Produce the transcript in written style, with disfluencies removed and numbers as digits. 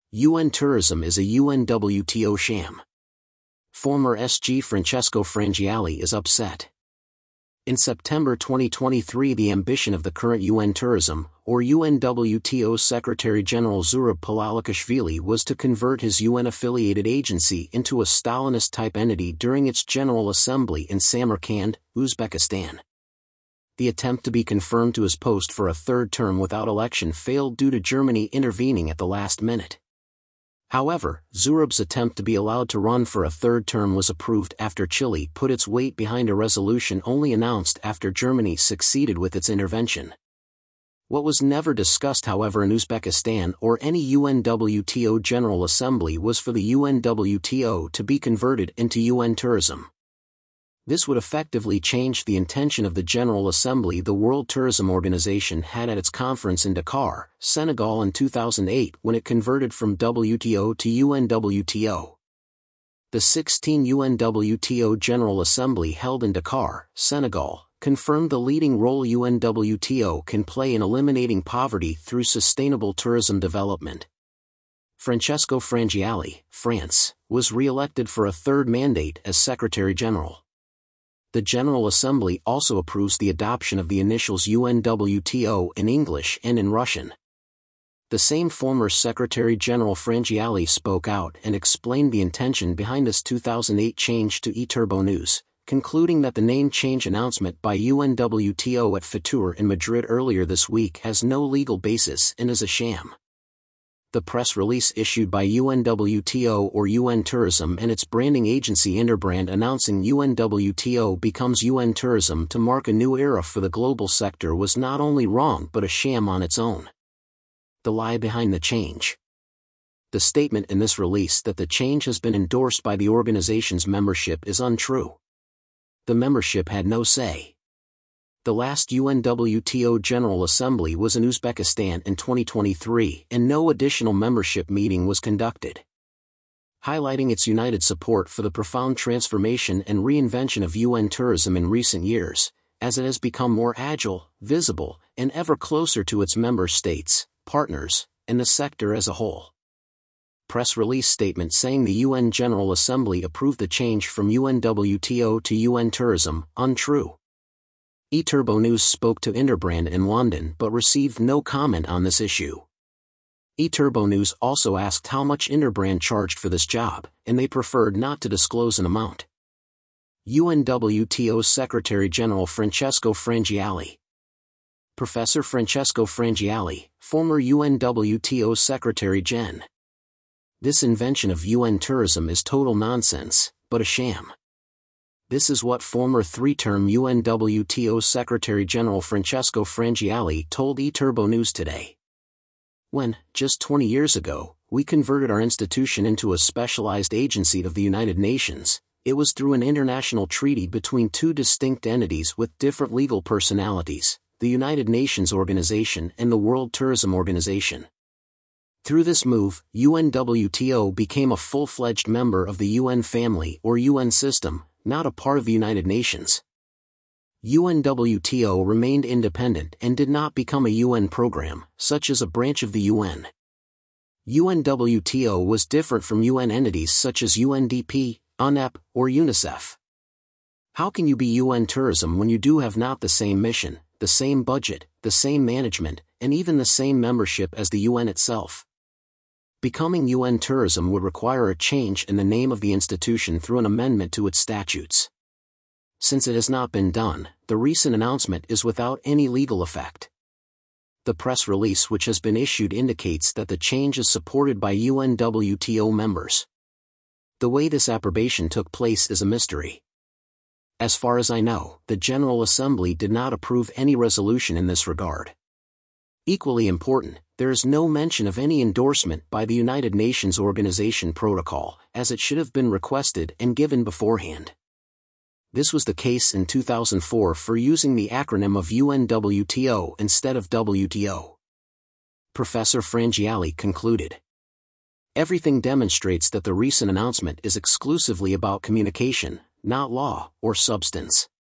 UN tourism is a UNWTO sham. Former SG Francesco Frangiali is upset. In September 2023, the ambition of the current UN tourism, or UNWTO Secretary-General Zurab Palalikashvili was to convert his UN-affiliated agency into a Stalinist-type entity during its General Assembly in Samarkand, Uzbekistan. The attempt to be confirmed to his post for a third term without election failed due to Germany intervening at the last minute. However, Zurab's attempt to be allowed to run for a third term was approved after Chile put its weight behind a resolution only announced after Germany succeeded with its intervention. What was never discussed, however, in Uzbekistan or any UNWTO General Assembly was for the UNWTO to be converted into UN tourism. This would effectively change the intention of the General Assembly the World Tourism Organization had at its conference in Dakar, Senegal in 2008 when it converted from WTO to UNWTO. The 16 UNWTO General Assembly held in Dakar, Senegal, confirmed the leading role UNWTO can play in eliminating poverty through sustainable tourism development. Francesco Frangiali, France, was re-elected for a third mandate as Secretary-General. The General Assembly also approves the adoption of the initials UNWTO in English and in Russian. The same former Secretary-General Frangiali spoke out and explained the intention behind this 2008 change to eTurbo News, concluding that the name change announcement by UNWTO at Fitur in Madrid earlier this week has no legal basis and is a sham. The press release issued by UNWTO or UN Tourism and its branding agency Interbrand announcing UNWTO becomes UN Tourism to mark a new era for the global sector was not only wrong but a sham on its own. The lie behind the change. The statement in this release that the change has been endorsed by the organization's membership is untrue. The membership had no say. The last UNWTO General Assembly was in Uzbekistan in 2023 and no additional membership meeting was conducted. Highlighting its united support for the profound transformation and reinvention of UN tourism in recent years, as it has become more agile, visible, and ever closer to its member states, partners, and the sector as a whole. Press release statement saying the UN General Assembly approved the change from UNWTO to UN tourism, untrue. eTurbo News spoke to Interbrand in London but received no comment on this issue. eTurbo News also asked how much Interbrand charged for this job, and they preferred not to disclose an amount. UNWTO Secretary-General Francesco Frangiali. Professor Francesco Frangiali, former UNWTO Secretary-Gen. This invention of UN tourism is total nonsense, but a sham. This is what former three-term UNWTO Secretary-General Francesco Frangiali told eTurbo News today. When, just 20 years ago, we converted our institution into a specialized agency of the United Nations, it was through an international treaty between two distinct entities with different legal personalities, the United Nations Organization and the World Tourism Organization. Through this move, UNWTO became a full-fledged member of the UN family or UN system, not a part of the United Nations. UNWTO remained independent and did not become a UN program, such as a branch of the UN. UNWTO was different from UN entities such as UNDP, UNEP, or UNICEF. How can you be UN tourism when you do have not the same mission, the same budget, the same management, and even the same membership as the UN itself? Becoming UN tourism would require a change in the name of the institution through an amendment to its statutes. Since it has not been done, the recent announcement is without any legal effect. The press release which has been issued indicates that the change is supported by UNWTO members. The way this approbation took place is a mystery. As far as I know, the General Assembly did not approve any resolution in this regard. Equally important, there is no mention of any endorsement by the United Nations Organization Protocol, as it should have been requested and given beforehand. This was the case in 2004 for using the acronym of UNWTO instead of WTO. Professor Frangiali concluded. Everything demonstrates that the recent announcement is exclusively about communication, not law or substance.